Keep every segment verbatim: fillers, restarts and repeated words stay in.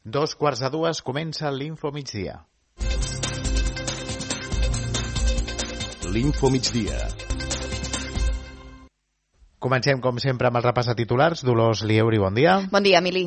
Dos quarts de dues comença l'Info Migdia. L'Info Migdia. Comencem, com sempre, amb el repàs de titulars. Dolors Lieuri, bon dia. Bon dia, Emili.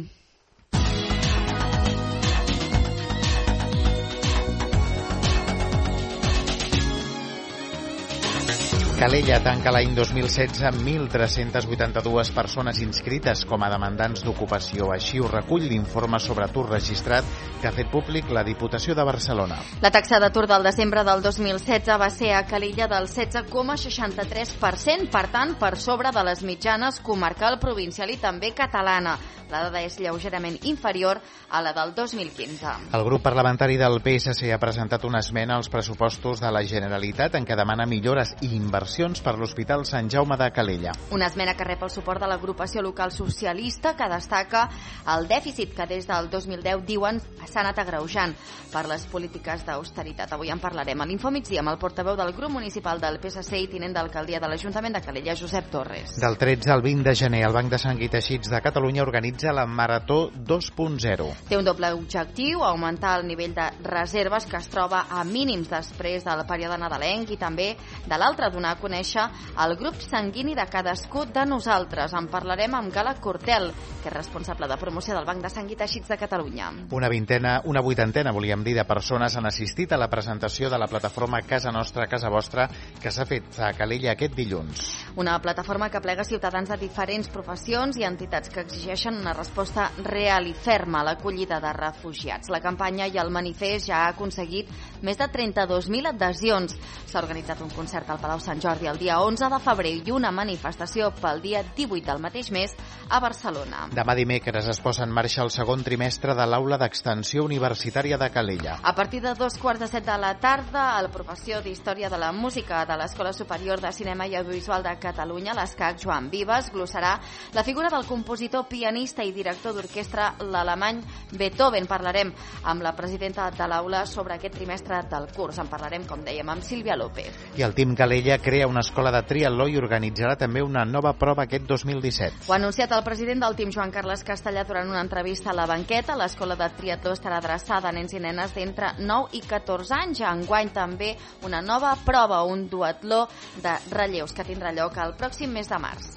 Calella tanca l'any dos mil setze amb mil tres-centes vuitanta-dues persones inscrites com a demandants d'ocupació. Així ho recull l'informe sobre atur registrat que ha fet públic la Diputació de Barcelona. La taxa d'atur del desembre del dos mil setze va ser a Calella del setze coma seixanta-tres per cent, per tant, per sobre de les mitjanes comarcal, provincial i també catalana. La dada és lleugerament inferior a la del dos mil quinze. El grup parlamentari del P S C ha presentat una esmena als pressupostos de la Generalitat en què demana millores i inversions per l'Hospital Sant Jaume de Calella. Una esmena que rep el suport de l'agrupació local socialista que destaca el dèficit que des del dos mil deu diuen s'ha anat agreujant per les polítiques d'austeritat. Avui en parlarem a l'Info Migdia amb el portaveu del grup municipal del P S C i tinent d'alcaldia de l'Ajuntament de Calella, Josep Torres. Del tretze al vint de gener, el Banc de Sang i Teixits de Catalunya organitza la Marató dos punt zero. Té un doble objectiu, augmentar el nivell de reserves que es troba a mínims després del període nadalenc i també de l'altre, donar a conèixer el grup sanguini de cadascú de nosaltres. En parlarem amb Gala Cortel, que és responsable de promoció del Banc de Sang i Teixits de Catalunya. Una vintena, una vuitantena, volíem dir, de persones han assistit a la presentació de la plataforma Casa Nostra, Casa Vostra, que s'ha fet a Calella aquest dilluns. Una plataforma que plega ciutadans de diferents professions i entitats que exigeixen una resposta real i ferma a l'acollida de refugiats. La campanya i el manifest ja ha aconseguit més de trenta-dos mil adhesions. S'ha organitzat un concert al Palau Sant Jordi el dia onze de febrer i una manifestació pel dia divuit del mateix mes a Barcelona. Demà dimecres es posa en marxa el segon trimestre de l'Aula d'Extensió Universitària de Calella. A partir de dos quarts de set de la tarda, el professor d'Història de la Música de l'Escola Superior de Cinema i Audiovisual de Catalunya, l'ESCAC, Joan Vives, glossarà la figura del compositor, pianista i director d'orquestra l'alemany Beethoven. Parlarem amb la presidenta de l'aula sobre aquest trimestre del curs. En parlarem, com dèiem, amb Sílvia López. I el Team Calella crea una escola de triatló i organitzarà també una nova prova aquest dos mil disset. Ho ha anunciat el president del Team, Joan Carles Castellà, durant una entrevista a La Banqueta. L'escola de triatló estarà adreçada a nens i nenes d'entre nou i catorze anys. Enguany també una nova prova, un duatló de relleus que tindrà lloc el pròxim mes de març.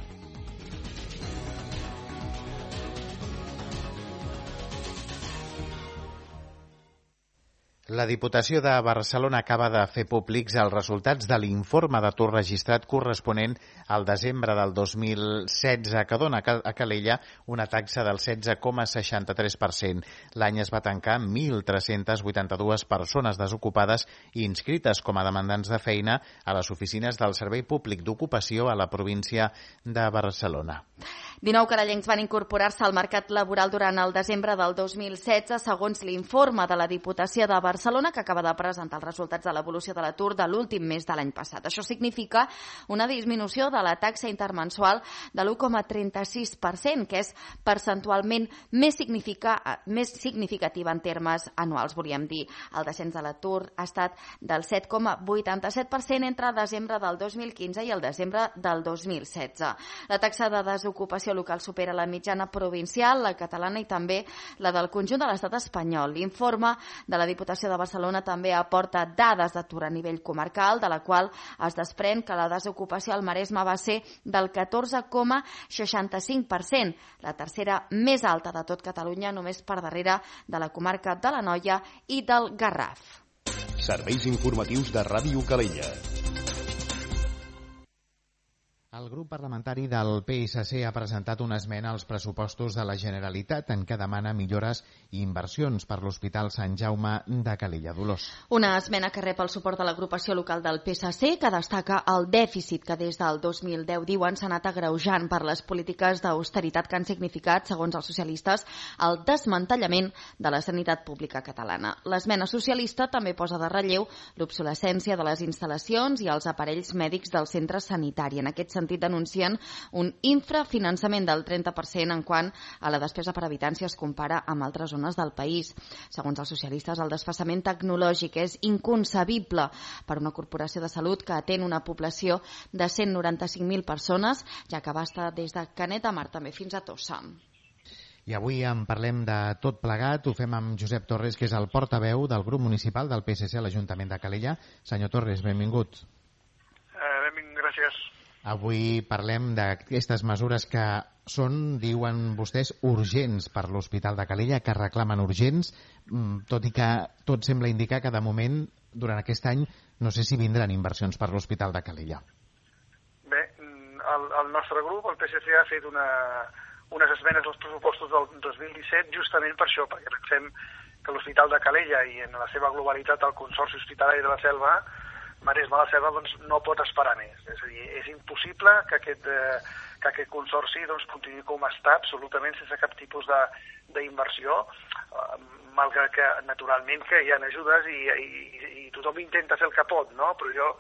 La Diputació de Barcelona acaba de fer públics els resultats de l'informe d'atur registrat corresponent al desembre del dos mil setze, que dona a Calella una taxa del setze coma seixanta-tres per cent. L'any es va tancar amb mil tres-centes vuitanta-dues persones desocupades i inscrites com a demandants de feina a les oficines del Servei Públic d'Ocupació a la província de Barcelona. dinou calellencs van incorporar-se al mercat laboral durant el desembre del dos mil setze, segons l'informe de la Diputació de Barcelona, que acaba de presentar els resultats de l'evolució de l'atur de l'últim mes de l'any passat. Això significa una disminució de la taxa intermensual de l'u coma trenta-sis per cent, que és percentualment més, significa, més significativa en termes anuals, volíem dir. El descens de l'atur ha estat del set coma vuitanta-set per cent entre desembre del dos mil quinze i el desembre del dos mil setze. La taxa de desocupació local supera la mitjana provincial, la catalana i també la del conjunt de l'estat espanyol. L'informe de la Diputació de Barcelona també aporta dades d'atur a nivell comarcal, de la qual es desprèn que la desocupació al Maresme va ser del catorze coma seixanta-cinc per cent, la tercera més alta de tot Catalunya, només per darrere de la comarca de l'Anoia i del Garraf. Serveis informatius de Ràdio Calella. El grup parlamentari del P S C ha presentat una esmena als pressupostos de la Generalitat en què demana millores i inversions per l'Hospital Sant Jaume de Calella. Dolors. Una esmena que rep el suport de l'agrupació local del P S C, que destaca el dèficit que des del dos mil deu diuen s'ha anat agreujant per les polítiques d'austeritat que han significat, segons els socialistes, el desmantellament de la sanitat pública catalana. L'esmena socialista també posa de relleu l'obsolescència de les instal·lacions i els aparells mèdics del centre sanitari. En aquest sentit denuncien un infrafinançament del trenta per cent en quant a la despesa per habitant si es compara amb altres zones del país. Segons els socialistes, el desfasament tecnològic és inconcebible per una corporació de salut que atén una població de cent noranta-cinc mil persones, ja que abasta des de Canet de Mar també fins a Tossa. I avui en parlem de tot plegat. Ho fem amb Josep Torres, que és el portaveu del grup municipal del P S C a l'Ajuntament de Calella. Senyor Torres, benvingut. Eh, benvingut, gràcies. Avui parlem d'aquestes mesures que són, diuen vostès, urgents per l'Hospital de Calella, que reclamen urgents, tot i que tot sembla indicar que de moment, durant aquest any, no sé si vindran inversions per l'Hospital de Calella. Bé, el, el nostre grup, el P S C, ha fet una... unes esmenes als pressupostos del dos mil disset justament per això, perquè pensem que l'Hospital de Calella i en la seva globalitat el Consorci Hospitalari de la Selva, Maresme la Selva, doncs, no pot esperar més. És a dir, és impossible que aquest, eh, que aquest consorci doncs, continuï com està, absolutament sense cap tipus d'inversió, eh, malgrat que naturalment que hi ha ajudes i, i, i tothom intenta fer el que pot, no? Però jo,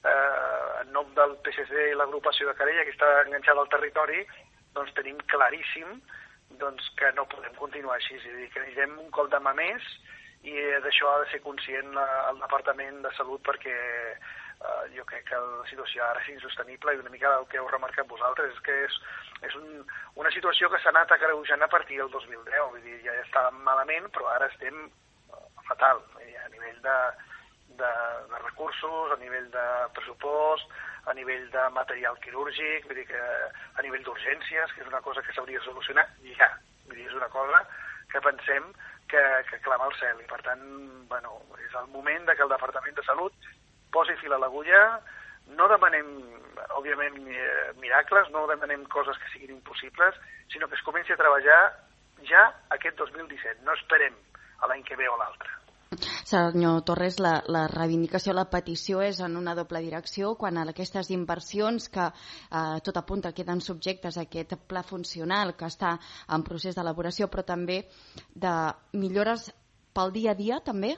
eh, en nom del P S C i l'agrupació de Calella, que està enganxada al territori, doncs tenim claríssim doncs, que no podem continuar així, és a dir, que necessitem un cop de mà més i d'això ha de ser conscient el Departament de Salut perquè eh, jo crec que la situació ara és insostenible i una mica el que heu remarcat vosaltres és que és, és un, una situació que s'ha anat agreujant a partir del dos mil deu, vull dir, ja estàvem malament però ara estem fatal, a nivell de, de, de recursos, a nivell de pressupost, a nivell de material quirúrgic, vull dir que a nivell d'urgències, que és una cosa que s'hauria de solucionar ja. Vull dir, és una cosa que pensem que, que clama al cel. I per tant, bueno, és el moment de que el Departament de Salut posi fil a l'agulla. No demanem, òbviament, miracles, no demanem coses que siguin impossibles, sinó que es comenci a treballar ja aquest dos mil disset. No esperem a l'any que ve o l'altre. Senyor Torres, la, la reivindicació, la petició és en una doble direcció quan a aquestes inversions que eh, tot apunta queden subjectes a aquest pla funcional que està en procés d'elaboració, però també de millores pel dia a dia, també?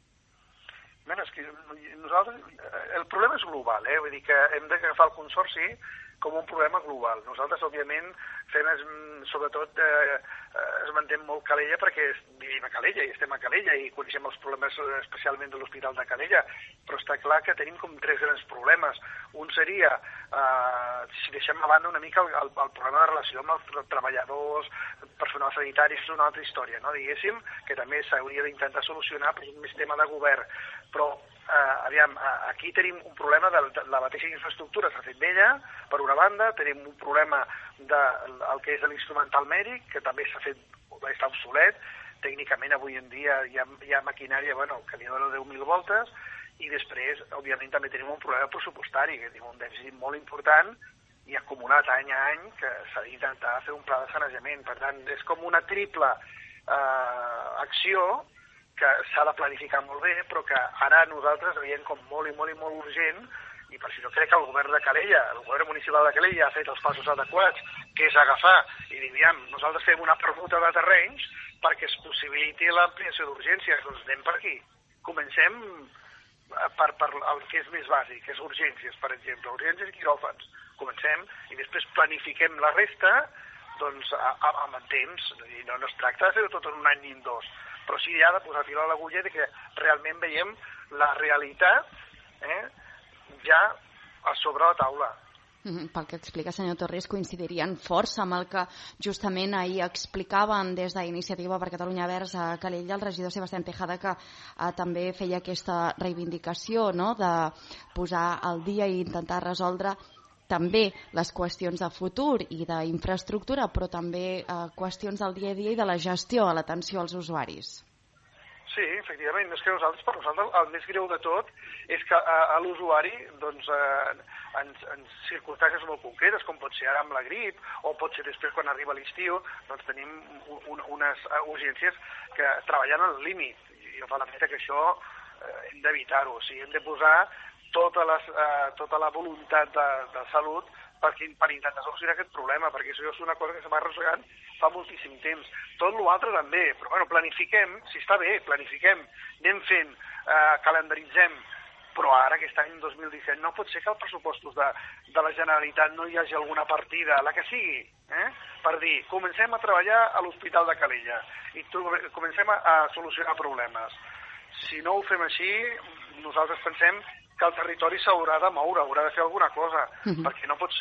Bé, és que nosaltres, el problema és global, eh? Vull dir que hem d'agafar el consorci com un problema global. Nosaltres, òbviament, fem, sobretot, eh, es mantén molt Calella perquè vivim a Calella i estem a Calella i coneixem els problemes especialment de l'Hospital de Calella, però està clar que tenim com tres grans problemes. Un seria, eh, si deixem a banda una mica el, el, el problema de relació amb els treballadors, personal sanitari, és una altra història, no? Diguéssim, que també s'hauria d'intentar solucionar, però és més tema de govern. Però Uh, aviam, uh, aquí tenim un problema de, de la mateixa infraestructura, s'ha fet vella, per una banda, tenim un problema del de, que és l'instrumental mèdic, que també s'ha fet, està obsolet, tècnicament avui en dia hi ha, hi ha maquinària bueno, que li dona deu mil voltes, i després, òbviament, també tenim un problema pressupostari, que tenim un dèficit molt important i acumulat any a any, que s'ha d'intentar fer un pla de sanejament. Per tant, és com una triple uh, acció que s'ha de planificar molt bé, però que ara nosaltres veiem com molt i molt i molt urgent, i per això crec que el govern de Calella, el govern municipal de Calella ha fet els passos adequats, que és agafar i dir, aviam, nosaltres fem una permuta de terrenys perquè es possibiliti l'ampliació d'urgències, doncs anem per aquí. Comencem per, per el que és més bàsic, que és urgències, per exemple, urgències i quiròfans. Comencem i després planifiquem la resta doncs, a, a, amb el temps. No, no es tracta de fer-ho tot en un any ni en dos, però sí ha de posar fil a l'agulla de que realment veiem la realitat eh, ja a sobre la taula. Mm-hmm. Pel que explica, senyor Torres, coincidirien força amb el que justament ahir explicaven des d'Iniciativa per Catalunya Verds a Calella el regidor Sebastián Tejada, que eh, també feia aquesta reivindicació, no?, de posar al dia i intentar resoldre també les qüestions de futur i d'infraestructura, però també eh, qüestions del dia a dia i de la gestió a l'atenció als usuaris. Sí, efectivament. És que nosaltres, per nosaltres, el més greu de tot és que a, a l'usuari, doncs, eh, en, en circumstàncies molt concretes, com pot ser ara amb la grip, o pot ser després quan arriba l'estiu, doncs tenim un, unes urgències que treballen al límit. I jo fa la feta que això eh, hem d'evitar-ho. O sigui, hem de posar tota, les, eh, tota la voluntat de, de salut per, per intentar solucionar aquest problema, perquè això és una cosa que se m'ha arrossegant fa moltíssim temps. Tot l'altre també, però bueno, planifiquem, si està bé, planifiquem, anem fent, eh, calendaritzem, però ara aquest any dos mil disset no pot ser que els pressupostos de, de la Generalitat no hi hagi alguna partida, la que sigui, eh, per dir, comencem a treballar a l'Hospital de Calella i comencem a, a solucionar problemes. Si no ho fem així, nosaltres pensem que el territori s'haurà de moure, haurà de fer alguna cosa, uh-huh. perquè no pot ser.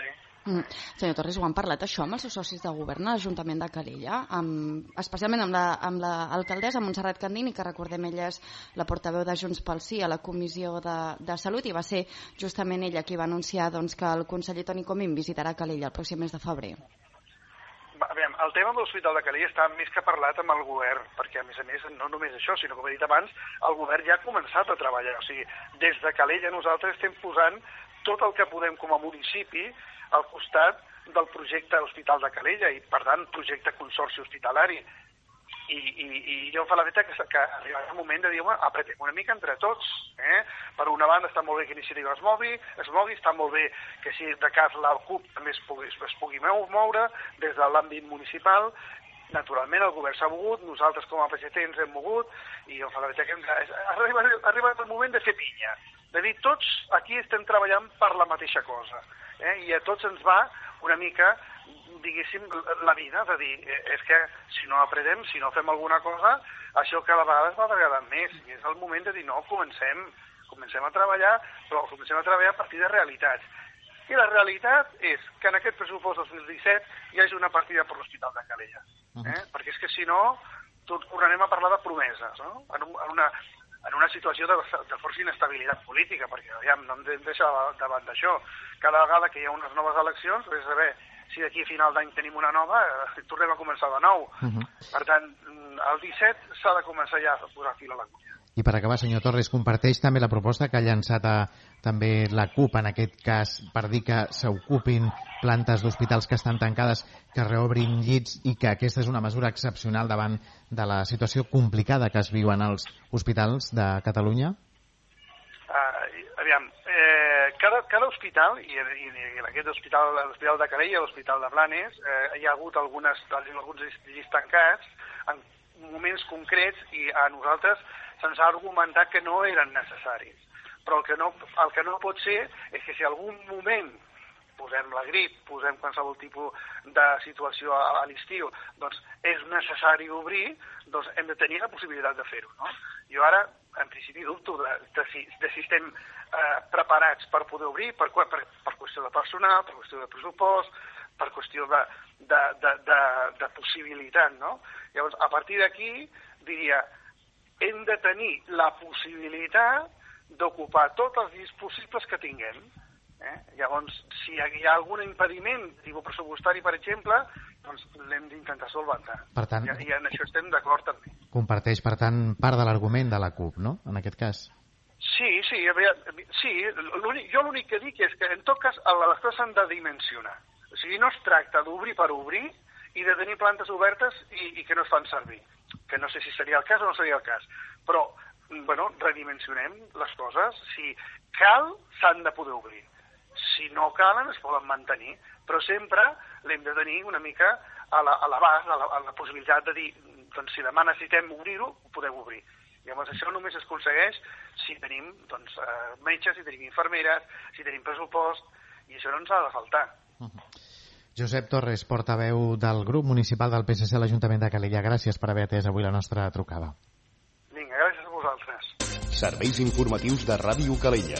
Mm. Senyor Torres, ho han parlat això amb els seus socis de govern a l'Ajuntament de Calella, amb, especialment amb l'alcaldessa la, Montserrat Candini, que recordem ella és la portaveu de Junts pel Sí a la Comissió de, de Salut, i va ser justament ella qui va anunciar doncs, que el conseller Toni Comín visitarà Calella el pròxim mes de febrer. Aviam, el tema de l'Hospital de Calella està més que parlat amb el govern, perquè a més a més no només això, sinó com he dit abans, el govern ja ha començat a treballar. O sigui, des de Calella nosaltres estem posant tot el que podem com a municipi al costat del projecte Hospital de Calella i, per tant, projecte consorci hospitalari. I, i, i jo em fa la feta que, que arriba el moment de dir, home, apretem una mica entre tots. Eh? Per una banda està molt bé que Iniciativa es mogui, es mogui, està molt bé que si de cas la CUP també es pugui, es pugui moure des de l'àmbit municipal. Naturalment el govern s'ha mogut, nosaltres com a P S C ens hem mogut i em fa la feta que hem de, arriba, ha arribat el moment de fer pinya, de dir tots aquí estem treballant per la mateixa cosa. Eh? I a tots ens va una mica, diguéssim, la vida, de dir, és que si no aprenem, si no fem alguna cosa, això cada vegada es va agradant més. I és el moment de dir, no, comencem, comencem a treballar, però comencem a treballar a partir de realitats. I la realitat és que en aquest pressupost dos mil disset hi hagi una partida per l'Hospital de Calella. Eh? Uh-huh. Perquè és que si no, tot tornarem a parlar de promeses, no? En, un, en una... en una situació de, de força inestabilitat política, perquè ja, no hem de deixar davant d'això. Cada vegada que hi ha unes noves eleccions, és a veure, si d'aquí a final d'any tenim una nova, eh, tornem a començar de nou. Uh-huh. Per tant, el disset s'ha de començar ja a posar fil a l'agulla. I per acabar, senyor Torres, comparteix també la proposta que ha llançat a, també la CUP, en aquest cas, per dir que s'ocupin plantes d'hospitals que estan tancades, que reobrin llits i que aquesta és una mesura excepcional davant de la situació complicada que es viu en els hospitals de Catalunya? Uh, aviam, eh, cada, cada hospital, i, i, i en aquest hospital, l'Hospital de Calella i l'Hospital de Blanes, eh, hi ha hagut algunes, alguns llits tancats en moments concrets i a nosaltres se'ns ha argumentat que no eren necessaris. Però el que no, el que no pot ser és que si algun moment posem la grip, posem qualsevol tipus de situació a, a l'estiu, doncs és necessari obrir, doncs hem de tenir la possibilitat de fer-ho, no? Jo ara, en principi, dubto de, de, si, de si estem eh, preparats per poder obrir, per, per, per qüestió de personal, per qüestió de pressupost, per qüestió de, de, de, de, de possibilitat, no? Llavors, a partir d'aquí, diria, hem de tenir la possibilitat d'ocupar tots els llits possibles que tinguem. Eh? Llavors, si hi ha algun impediment, tipus pressupostari, per exemple, doncs l'hem d'intentar solventar. Per tant, I, I en això estem d'acord també. Comparteix, per tant, part de l'argument de la CUP, no?, en aquest cas. Sí, sí, sí. Jo l'únic que dic és que, en tot cas, les coses s'han de dimensionar. O sigui, no es tracta d'obrir per obrir i de tenir plantes obertes i, i que no es fan servir. Que no sé si seria el cas o no seria el cas. Però, bueno, redimensionem les coses. Si cal, s'han de poder obrir. Si no calen, es poden mantenir. Però sempre l'hem de tenir una mica a l'abast, a, a, a la possibilitat de dir, doncs, si demà necessitem obrir-ho, ho podem obrir. Llavors, això només es aconsegueix si tenim doncs, metges, si tenim infermeres, si tenim pressupost, i això no ens ha de faltar. Uh-huh. Josep Torres, portaveu del grup municipal del P S C a l'Ajuntament de Calella. Gràcies per haver atès avui la nostra trucada. Vinga, gràcies a vosaltres. Serveis informatius de Ràdio Calella.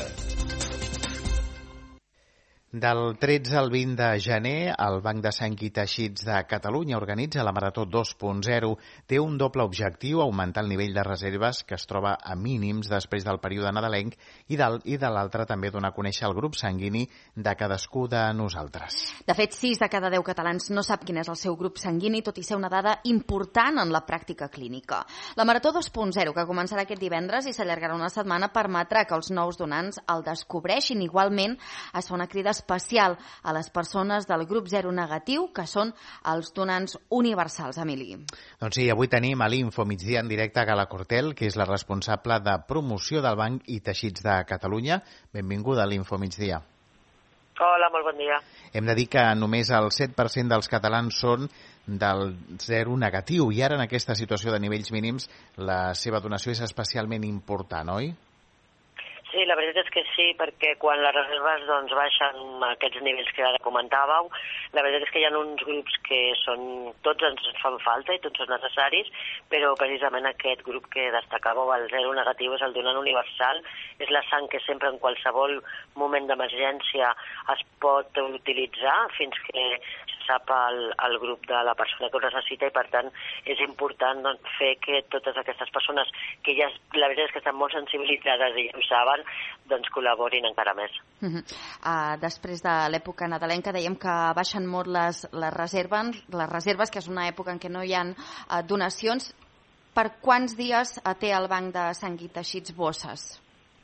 Del tretze al vint de gener, el Banc de Sang i Teixits de Catalunya organitza la Marató dos punt zero. Té un doble objectiu, augmentar el nivell de reserves, que es troba a mínims després del període nadalenc, i, del, i de l'altre també donar a conèixer el grup sanguini de cadascú de nosaltres. De fet, sis de cada deu catalans no sap quin és el seu grup sanguini, tot i ser una dada important en la pràctica clínica. La Marató dos punt zero, que començarà aquest divendres i s'allargarà una setmana, permetrà que els nous donants el descobreixin. Igualment, es fa una crida especial a les persones del grup zero negatiu, que són els donants universals, Emili. Doncs sí, avui tenim a l'Info Migdia en directe a Gala Cortel, que és la responsable de promoció del Banc i Teixits de Catalunya. Benvinguda a l'Info Migdia. Hola, molt bon dia. Hem de dir que només el set per cent dels catalans són del zero negatiu, i ara en aquesta situació de nivells mínims la seva donació és especialment important, oi? Sí, la veritat és que sí, perquè quan les reserves doncs, baixen a aquests nivells que ara comentàveu, la veritat és que hi ha uns grups que són, tots ens fan falta i tots són necessaris, però precisament aquest grup que destacàveu, el zero negatiu, és el donant universal, és la sang que sempre en qualsevol moment d'emergència es pot utilitzar fins que se sap el, el grup de la persona que ho necessita i per tant és important doncs, fer que totes aquestes persones que ja la veritat és que estan molt sensibilitzades i ho saben, doncs col·laborin encara més. Uh -huh. uh, després de l'època nadalenca dèiem que baixen molt les, les, reserves, les reserves, que és una època en què no hi ha uh, donacions. Per quants dies uh, té el Banc de Sang i Teixits bosses?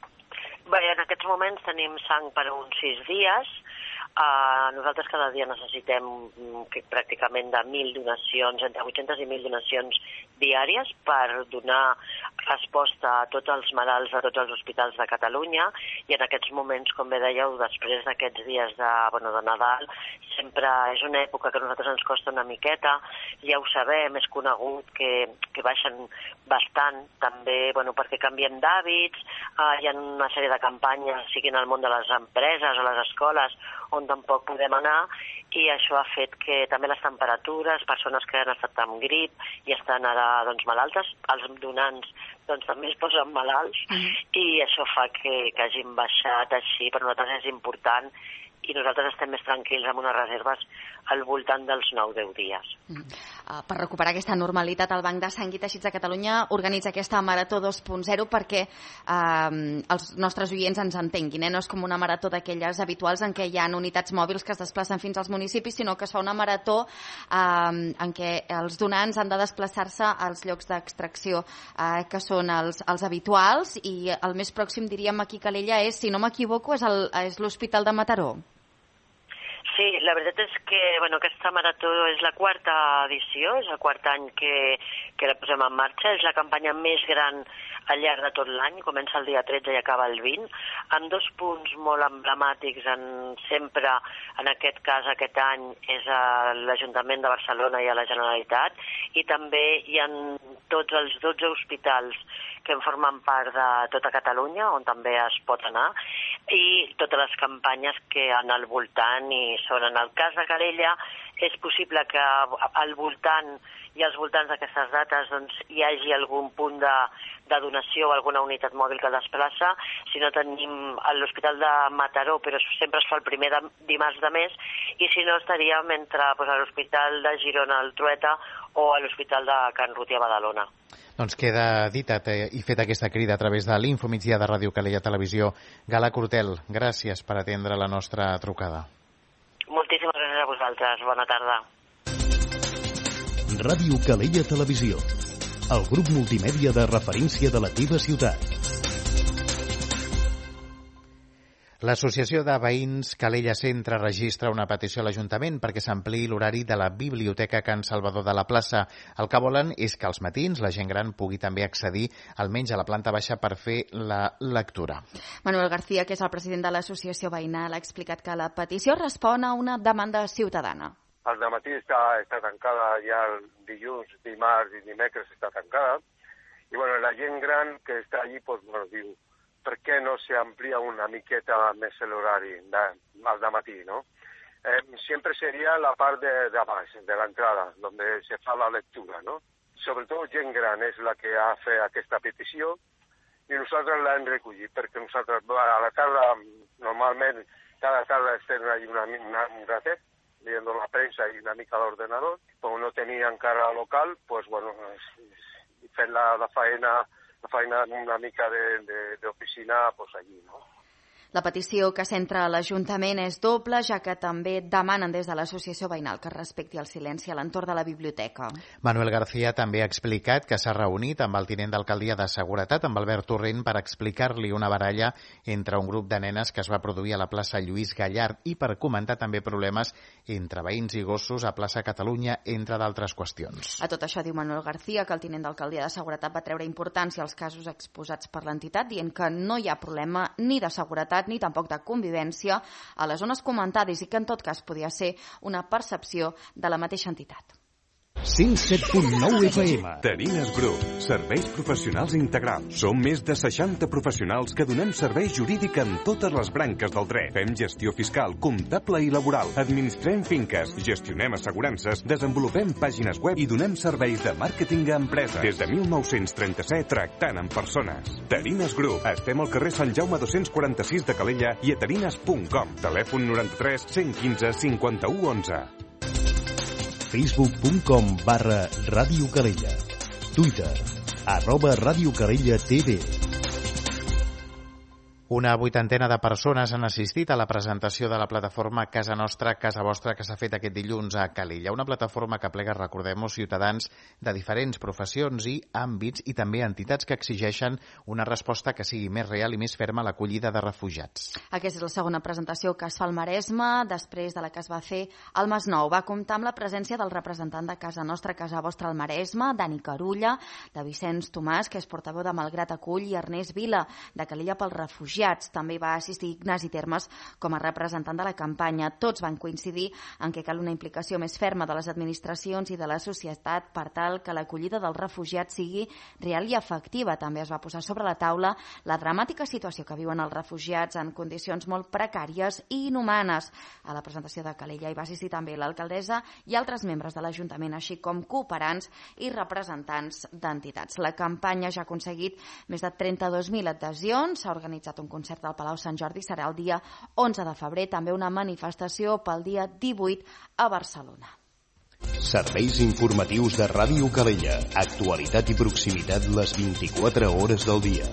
Bé, en aquests moments tenim sang per uns sis dies. Uh, nosaltres cada dia necessitem que, pràcticament de mil donacions, entre vuit-centes i mil donacions diàries per donar resposta a tots els malalts de tots els hospitals de Catalunya i en aquests moments, com bé dèieu, després d'aquests dies de, bueno, de Nadal, sempre és una època que a nosaltres ens costa una miqueta, ja ho sabem, és conegut que, que baixen bastant, també bueno, perquè canviem d'hàbits, uh, hi ha una sèrie de campanyes, siguin al món de les empreses o les escoles, on tampoc podem anar i això ha fet que també les temperatures, persones que han estat amb grip i estan ara doncs, malaltes, els donants doncs, també es posen malalts uh-huh. i això fa que, que hagin baixat així, per nosaltres és important i nosaltres estem més tranquils amb unes reserves al voltant dels nou a deu dies. Uh, uh, per recuperar aquesta normalitat, el Banc de Sang i Teixits de Catalunya organitza aquesta Marató dos punt zero perquè uh, els nostres oients ens entenguin. Eh? No és com una marató d'aquelles habituals en què hi ha unitats mòbils que es desplacen fins als municipis, sinó que es fa una marató uh, en què els donants han de desplaçar-se als llocs d'extracció uh, que són els, els habituals i el més pròxim, diríem, aquí a Calella és, si no m'equivoco, és, el, és l'Hospital de Mataró. Sí, la veritat és que bueno, aquesta marató és la quarta edició, és el quart any que, que la posem en marxa, és la campanya més gran al llarg de tot l'any, comença el dia tretze i acaba el vint, amb dos punts molt emblemàtics, en, sempre en aquest cas aquest any és a l'Ajuntament de Barcelona i a la Generalitat, i també hi ha tots els dotze hospitals que en formen part de tota Catalunya, on també es pot anar, i totes les campanyes que han al voltant i són. En el cas de Calella és possible que al voltant i als voltants d'aquestes dates doncs, hi hagi algun punt de, de donació o alguna unitat mòbil que desplaça. Si no, tenim l'Hospital de Mataró, però sempre es fa el primer de, dimarts de mes, i si no estaríem entre doncs, a l'Hospital de Girona al Trueta o a l'Hospital de Can Ruti a Badalona. Doncs queda dita i feta aquesta crida a través de l'Info Migdia de Ràdio Calella Televisió. Gala Cortel, gràcies per atendre la nostra trucada. Moltíssimes gràcies a vosaltres. Bona tarda. Ràdio Calella Televisió, el grup multimèdia de referència de la teva ciutat. L'Associació de Veïns Calella Centre registra una petició a l'Ajuntament perquè s'ampliï l'horari de la Biblioteca Can Salvador de la Plaça. El que volen és que als matins la gent gran pugui també accedir almenys a la planta baixa per fer la lectura. Manuel García, que és el president de l'Associació Veïnal, ha explicat que la petició respon a una demanda ciutadana. El dematí està, està tancada, ja el dilluns, dimarts i dimecres està tancada, i bueno, la gent gran que està allí pues, bueno, diu per què no s'amplia una miqueta més l'horari al dematí, no? Eh, sempre seria la part de, de baix, de l'entrada, on se fa la lectura, no? Sobretot gent gran és la que ha fet aquesta petició i nosaltres l'hem recollit, perquè nosaltres a la tarda, normalment, cada tarda estem allà una, una, un ratet, viendo la prensa i una mica l'ordenador, com no tenia encara local, pues bueno, fent la, la faena la feina una mica d'oficina pues, allí, no? La petició que centra l'Ajuntament és doble, ja que també demanen des de l'Associació Veïnal que es respecti el silenci a l'entorn de la biblioteca. Manuel García també ha explicat que s'ha reunit amb el tinent d'alcaldia de Seguretat, amb Albert Torrent, per explicar-li una baralla entre un grup de nenes que es va produir a la plaça Lluís Gallard i per comentar també problemes entre veïns i gossos a plaça Catalunya, entre d'altres qüestions. A tot això diu Manuel García que el tinent d'alcaldia de Seguretat va treure importància als casos exposats per l'entitat, dient que no hi ha problema ni de seguretat ni tampoc de convivència a les zones comentades i que en tot cas podia ser una percepció de la mateixa entitat. cent set punt nou F M. Terines Group, serveis professionals integrals. Som més de seixanta professionals que donem servei jurídic en totes les branques del dret. Fem gestió fiscal, comptable i laboral. Administrem finques, gestionem assegurances, desenvolupem pàgines web i donem serveis de màrqueting a empreses. Des de mil nou-cents trenta-set, tractant amb persones. Terines Group. Estem al carrer Sant Jaume dos-cents quaranta-sis de Calella i a terines punt com. Telèfon noranta-tres cent quinze cinquanta-u onze. facebook punt com barra Ràdio Calella. Twitter, arroba Ràdio Calella T V. Una vuitantena de persones han assistit a la presentació de la plataforma Casa Nostra, Casa Vostra, que s'ha fet aquest dilluns a Calella. Una plataforma que plega, recordem-ho, ciutadans de diferents professions i àmbits i també entitats que exigeixen una resposta que sigui més real i més ferma a l'acollida de refugiats. Aquesta és la segona presentació que es fa al Maresme, després de la que es va fer al Masnou. Va comptar amb la presència del representant de Casa Nostra, Casa Vostra al Maresme, Dani Carulla, de Vicenç Tomàs, que és portaveu de Malgrat Acull, i Ernest Vila, de Calella pels Refugiats. També hi va assistir Ignasi Termes com a representant de la campanya. Tots van coincidir en què cal una implicació més ferma de les administracions i de la societat per tal que l'acollida dels refugiats sigui real i efectiva. També es va posar sobre la taula la dramàtica situació que viuen els refugiats en condicions molt precàries i inhumanes. A la presentació de Calella hi va assistir també l'alcaldessa i altres membres de l'Ajuntament, així com cooperants i representants d'entitats. La campanya ja ha aconseguit més de trenta-dos mil adhesions, s'ha organitzat un concert al Palau Sant Jordi, serà el dia onze de febrer, també una manifestació pel dia divuit a Barcelona. Serveis informatius de Ràdio Calella. Actualitat i proximitat les vint-i-quatre hores del dia.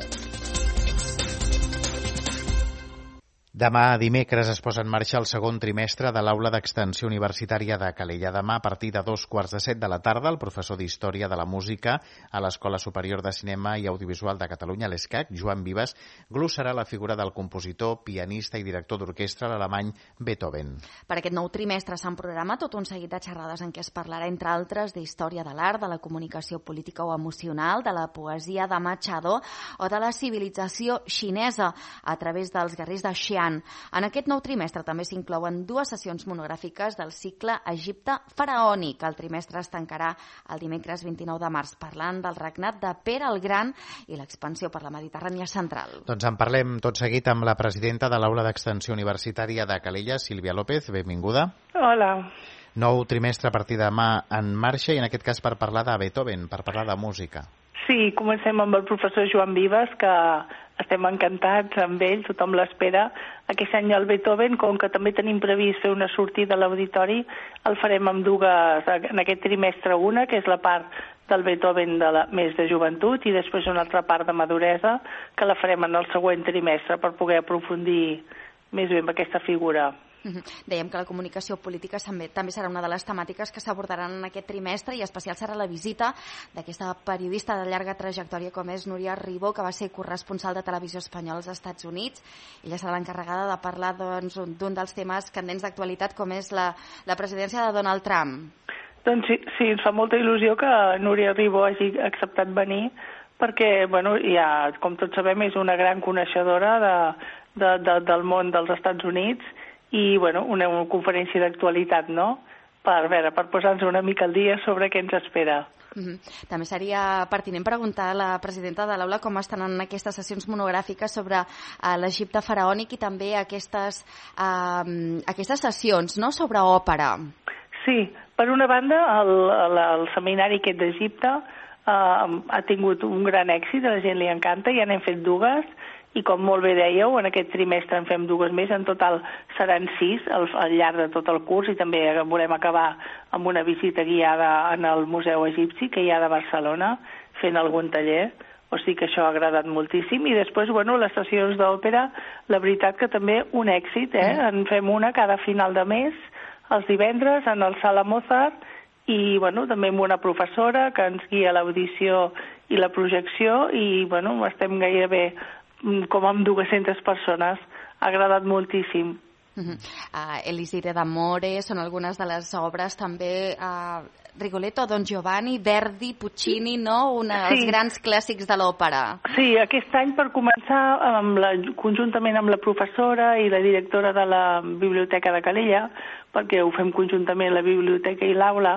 Demà, dimecres, es posa en marxa el segon trimestre de l'Aula d'Extensió Universitària de Calella. Demà, a partir de dos quarts de set de la tarda, el professor d'Història de la Música a l'Escola Superior de Cinema i Audiovisual de Catalunya, l'ESCAC, Joan Vives, glossarà la figura del compositor, pianista i director d'orquestra l'alemany Beethoven. Per aquest nou trimestre s'han programat tot un seguit de xerrades en què es parlarà, entre altres, d'història de l'art, de la comunicació política o emocional, de la poesia de Machado o de la civilització xinesa a través dels guerrers de Xi'an. En aquest nou trimestre també s'inclouen dues sessions monogràfiques del cicle Egipte faraònic. El trimestre es tancarà el dimecres vint-i-nou de març parlant del regnat de Pere el Gran i l'expansió per la Mediterrània central. Doncs en parlem tot seguit amb la presidenta de l'Aula d'Extensió Universitària de Calella, Sílvia López. Benvinguda. Hola. Nou trimestre a partir de demà en marxa i en aquest cas per parlar de Beethoven, per parlar de música. Sí, comencem amb el professor Joan Vives, que estem encantats amb ell, tothom l'espera. Aquest any el Beethoven, com que també tenim previst fer una sortida a l'auditori, el farem amb dues, en aquest trimestre una, que és la part del Beethoven de la, més de joventut, i després una altra part de maduresa, que la farem en el següent trimestre per poder aprofundir més bé en aquesta figura. Dèiem que la comunicació política també, també serà una de les temàtiques que s'abordaran en aquest trimestre, i especial serà la visita d'aquesta periodista de llarga trajectòria com és Núria Ribó, que va ser corresponsal de Televisió Espanyola als Estats Units. Ella serà l'encarregada de parlar doncs, d'un dels temes candents d'actualitat, com és la, la presidència de Donald Trump. Doncs sí, sí, ens fa molta il·lusió que Núria Ribó hagi acceptat venir, perquè, bueno, ja, com tots sabem, és una gran coneixedora de, de, de, del món dels Estats Units, i bueno, una, una conferència d'actualitat, no? Per, veure, per posar-nos una mica al dia sobre què ens espera. Mm-hmm. També seria pertinent preguntar a la presidenta de l'Aula com estan en aquestes sessions monogràfiques sobre uh, l'Egipte faraònic i també aquestes, uh, aquestes sessions, no?, sobre òpera. Sí, per una banda, el, el, el seminari aquest d'Egipte uh, ha tingut un gran èxit, a la gent li encanta, ja n'hem fet dues, i com molt bé dèieu, en aquest trimestre en fem dues més, en total seran sis al, al llarg de tot el curs, i també volem acabar amb una visita guiada en el Museu Egipci, que hi ha de Barcelona, fent algun taller, o sigui que això ha agradat moltíssim, i després, bueno, les sessions d'òpera, la veritat que també un èxit, eh? En fem una cada final de mes, els divendres, en el Sala Mozart, i, bueno, també amb una professora que ens guia l'audició i la projecció, i, bueno, estem gairebé com amb dues-centes persones. Ha agradat moltíssim. Uh-huh. uh, Elisire d'Amore són algunes de les obres també, uh, Rigoletto, Don Giovanni, Verdi, Puccini, no? Una, sí. Els grans clàssics de l'òpera. Sí, aquest any, per començar, amb la, conjuntament amb la professora i la directora de la Biblioteca de Calella, perquè ho fem conjuntament la biblioteca i l'aula,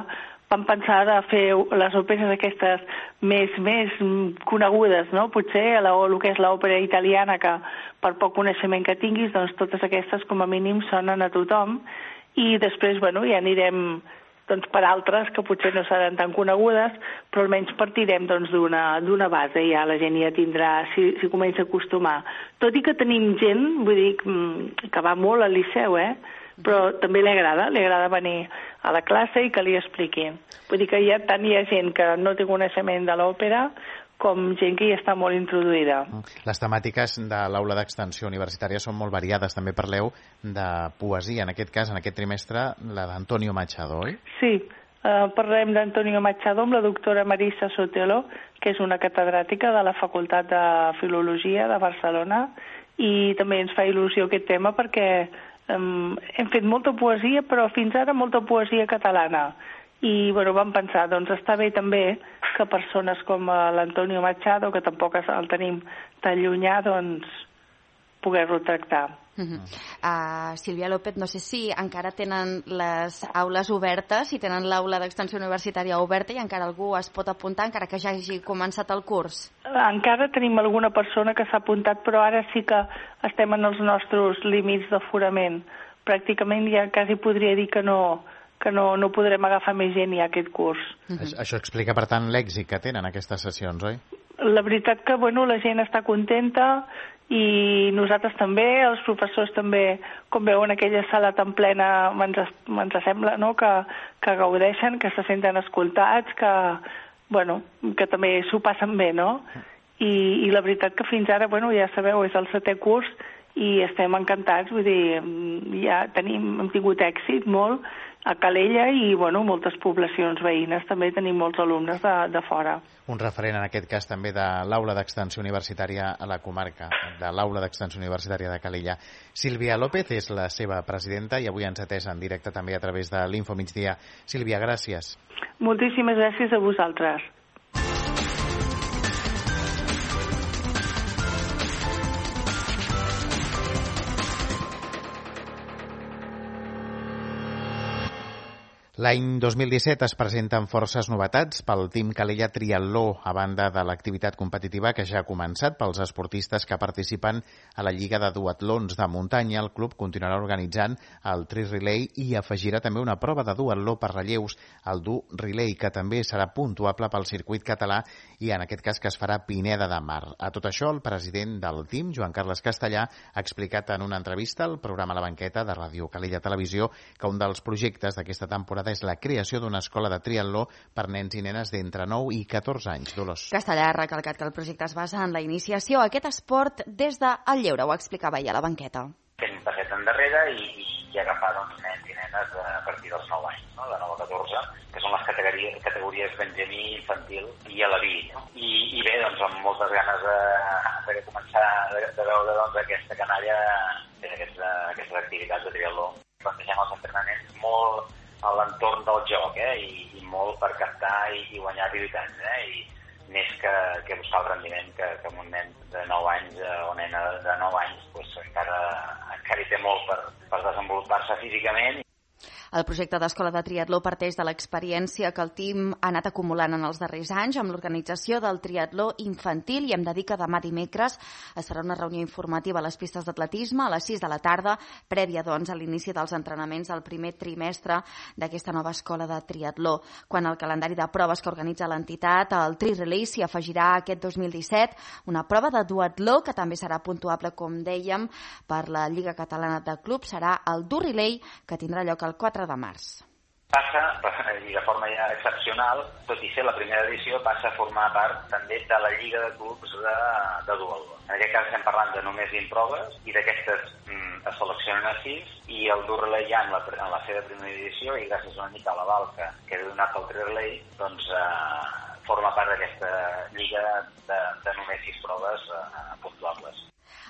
vam pensar de fer les òperes aquestes més, més conegudes, no? Potser a la, o el que és l'òpera italiana, que per poc coneixement que tinguis, doncs totes aquestes com a mínim sonen a tothom, i després, bueno, ja anirem doncs, per altres que potser no seran tan conegudes, però almenys partirem doncs, d'una base, ja la gent ja tindrà, si, si comença a acostumar. Tot i que tenim gent, vull dir, que va molt al Liceu, eh? Però també li agrada, li agrada venir a la classe i que li expliquin. Vull dir que hi ha, tant hi ha gent que no té coneixement de l'òpera com gent que hi està molt introduïda. Les temàtiques de l'aula d'extensió universitària són molt variades. També parleu de poesia, en aquest cas, en aquest trimestre, la d'Antonio Machado, oi? Sí, eh, parlem d'Antonio Machado amb la doctora Marisa Sotelo, que és una catedràtica de la Facultat de Filologia de Barcelona, i també ens fa il·lusió aquest tema perquè Um, hem fet molta poesia, però fins ara molta poesia catalana. I bueno, vam pensar, doncs està bé també que persones com l'Antonio Machado, que tampoc el tenim tan llunyà, doncs poder-lo tractar. Uh-huh. uh, Sílvia López, no sé si encara tenen les aules obertes, si tenen l'aula d'extensió universitària oberta i encara algú es pot apuntar, encara que ja hagi començat el curs. Encara tenim alguna persona que s'ha apuntat, però ara sí que estem en els nostres límits d'aforament. Pràcticament ja quasi podria dir que no, que no, no podrem agafar més gent ja aquest curs. Uh-huh. Això explica, per tant, l'èxit que tenen aquestes sessions, oi? La veritat que bueno, la gent està contenta i nosaltres també, els professors també, com veuen aquella sala tan plena, ens, ens sembla, no?, que, que gaudeixen, que se senten escoltats, que, bueno, que també s'ho passen bé, no? I, i la veritat que fins ara, bueno, ja sabeu, és el setè curs i estem encantats, vull dir, ja tenim, hem tingut èxit molt a Calella i, bueno, moltes poblacions veïnes, també tenim molts alumnes de, de fora. Un referent, en aquest cas, també de l'aula d'extensió universitària a la comarca, de l'aula d'extensió universitària de Calella. Sílvia López és la seva presidenta i avui ens ha atès en directe també a través de l'Info Migdia. Sílvia, gràcies. Moltíssimes gràcies a vosaltres. L'any dos mil disset es presenten forces novetats pel Team Calella Triatló, a banda de l'activitat competitiva que ja ha començat pels esportistes que participen a la Lliga de Duatlons de Muntanya. El club continuarà organitzant el Tri Relay i afegirà també una prova de duatló per relleus, el Du Relay, que també serà puntuable pel circuit català i en aquest cas que es farà a Pineda de Mar. A tot això, el president del team, Joan Carles Castellà, ha explicat en una entrevista al programa La Banqueta de Ràdio Calella Televisió que un dels projectes d'aquesta temporada és la creació d'una escola de triatló per nens i nenes d'entre nou i catorze anys. Dolors. Castellà ha recalcat que el projecte es basa en la iniciació a aquest esport des del lleure, ho explicava ella a La Banqueta. Fent un passet endarrere i, i agafar doncs, nens i nenes a partir dels nou anys, no? De nou a catorze, que són les categories, categories Benjamí, infantil i Alaví. No? I, I bé, doncs amb moltes ganes de, de començar de, de veure doncs, aquesta canalla fent aquesta, aquestes activitats de triatló. Plantegem els entrenaments molt a l'entorn del joc, eh? I, i molt per captar i, i guanyar habilitats, eh? I més que, que buscar el rendiment que, que un nen de nou anys o nena de nou anys pues, encara, encara hi té molt per, per desenvolupar-se físicament. El projecte d'escola de triatló parteix de l'experiència que el team ha anat acumulant en els darrers anys amb l'organització del triatló infantil i hem de dir que demà dimecres es farà una reunió informativa a les pistes d'atletisme a les sis de la tarda, prèvia doncs a l'inici dels entrenaments del primer trimestre d'aquesta nova escola de triatló. Quan el calendari de proves que organitza l'entitat, el Tri Relay, s'hi afegirà aquest dos mil disset una prova de duatló que també serà puntuable, com dèiem, per la Lliga Catalana de Clubs. Serà el Du Relay, que tindrà lloc el quatre de març. Passa, i de forma ja excepcional, tot i ser la primera edició, passa a formar part també de la Lliga de Clubs de, de duatló. En aquest cas estem parlant de només vint proves i d'aquestes mm, es seleccionen a sis i el Du Relay ja en la, en la seva primera edició i gràcies una mica a l'aval que, que he donat al Tri Relay, doncs eh, forma part d'aquesta lliga de, de només sis proves eh, puntuables.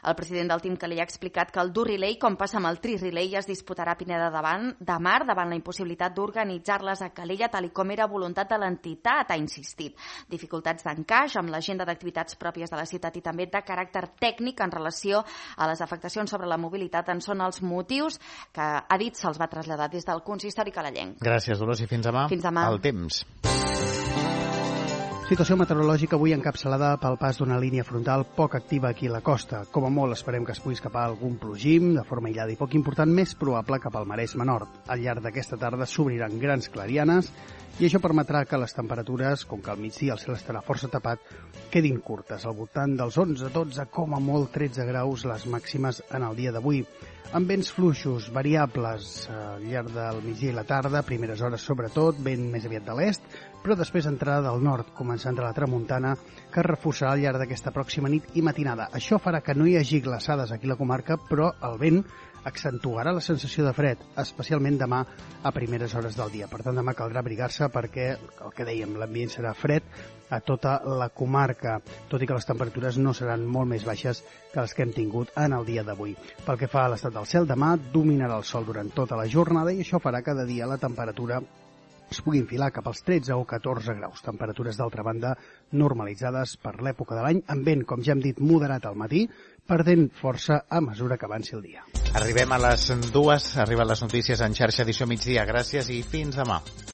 El president del Team Calella ha explicat que el dur relay, com passa amb el tri relay, es disputarà a Pineda davant, de Mar davant la impossibilitat d'organitzar-les a Calella, tal i com era voluntat de l'entitat, ha insistit. Dificultats d'encaix amb l'agenda d'activitats pròpies de la ciutat i també de caràcter tècnic en relació a les afectacions sobre la mobilitat en són els motius que, ha dit, se'ls va traslladar des del consistori calellenc. Gràcies, Dolors, i fins demà. Fins demà. El temps. Situació meteorològica avui encapçalada pel pas d'una línia frontal poc activa aquí a la costa. Com a molt esperem que es pugui escapar algun plogim, de forma aïllada i poc important, més probable cap al Maresme Nord. Al llarg d'aquesta tarda s'obriran grans clarianes i això permetrà que les temperatures, com que al migdia el cel estarà força tapat, quedin curtes, al voltant dels onze, dotze, com a molt tretze graus les màximes en el dia d'avui. Amb vents fluixos, variables al llarg del migdia i la tarda, primeres hores sobretot, vent més aviat de l'est, però després entrada del nord, començant de la tramuntana, que es reforçarà al llarg d'aquesta pròxima nit i matinada. Això farà que no hi hagi glaçades aquí a la comarca, però el vent accentuarà la sensació de fred, especialment demà a primeres hores del dia. Per tant, demà caldrà abrigar-se perquè, el que dèiem, l'ambient serà fred a tota la comarca, tot i que les temperatures no seran molt més baixes que les que hem tingut en el dia d'avui. Pel que fa a l'estat del cel, demà dominarà el sol durant tota la jornada i això farà cada dia la temperatura es pugui enfilar cap als tretze o catorze graus. Temperatures, d'altra banda, normalitzades per l'època de l'any, amb vent, com ja hem dit, moderat al matí, perdent força a mesura que avanci el dia. Arribem a les dues, arriben les notícies en xarxa edició migdia. Gràcies i fins demà.